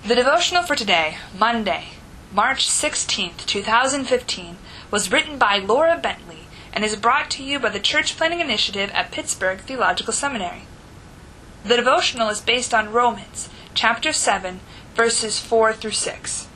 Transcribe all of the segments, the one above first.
The devotional for today, Monday, March 16th, 2015, was written by Laura Bentley and is brought to you by the Church Planting Initiative at Pittsburgh Theological Seminary. The devotional is based on Romans, chapter 7, verses 4 through 6.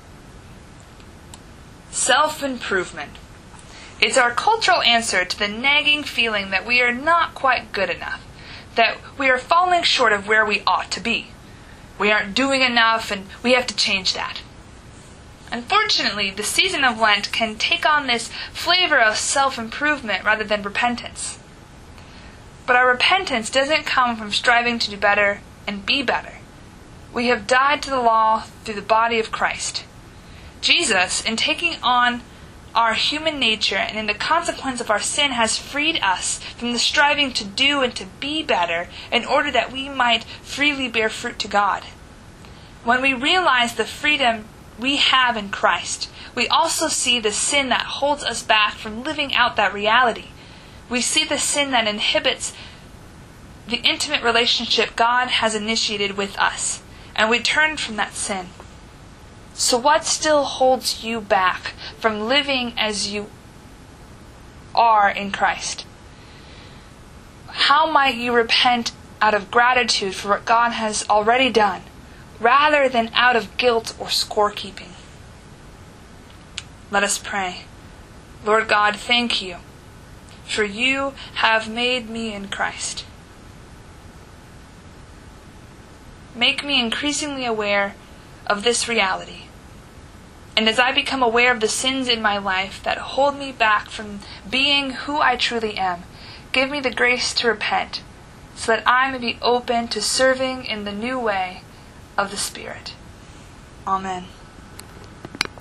Self-improvement. It's our cultural answer to the nagging feeling that we are not quite good enough, that we are falling short of where we ought to be. We aren't doing enough, and we have to change that. Unfortunately, the season of Lent can take on this flavor of self-improvement rather than repentance. But our repentance doesn't come from striving to do better and be better. We have died to the law through the body of Christ. Jesus, in taking on our human nature and in the consequence of our sin, has freed us from the striving to do and to be better in order that we might freely bear fruit to God. When we realize the freedom we have in Christ, we also see the sin that holds us back from living out that reality. We see the sin that inhibits the intimate relationship God has initiated with us, and we turn from that sin. So what still holds you back from living as you are in Christ? How might you repent out of gratitude for what God has already done, rather than out of guilt or scorekeeping? Let us pray. Lord God, thank you, for you have made me in Christ. Make me increasingly aware of this reality. And as I become aware of the sins in my life that hold me back from being who I truly am, give me the grace to repent, so that I may be open to serving in the new way of the Spirit. Amen.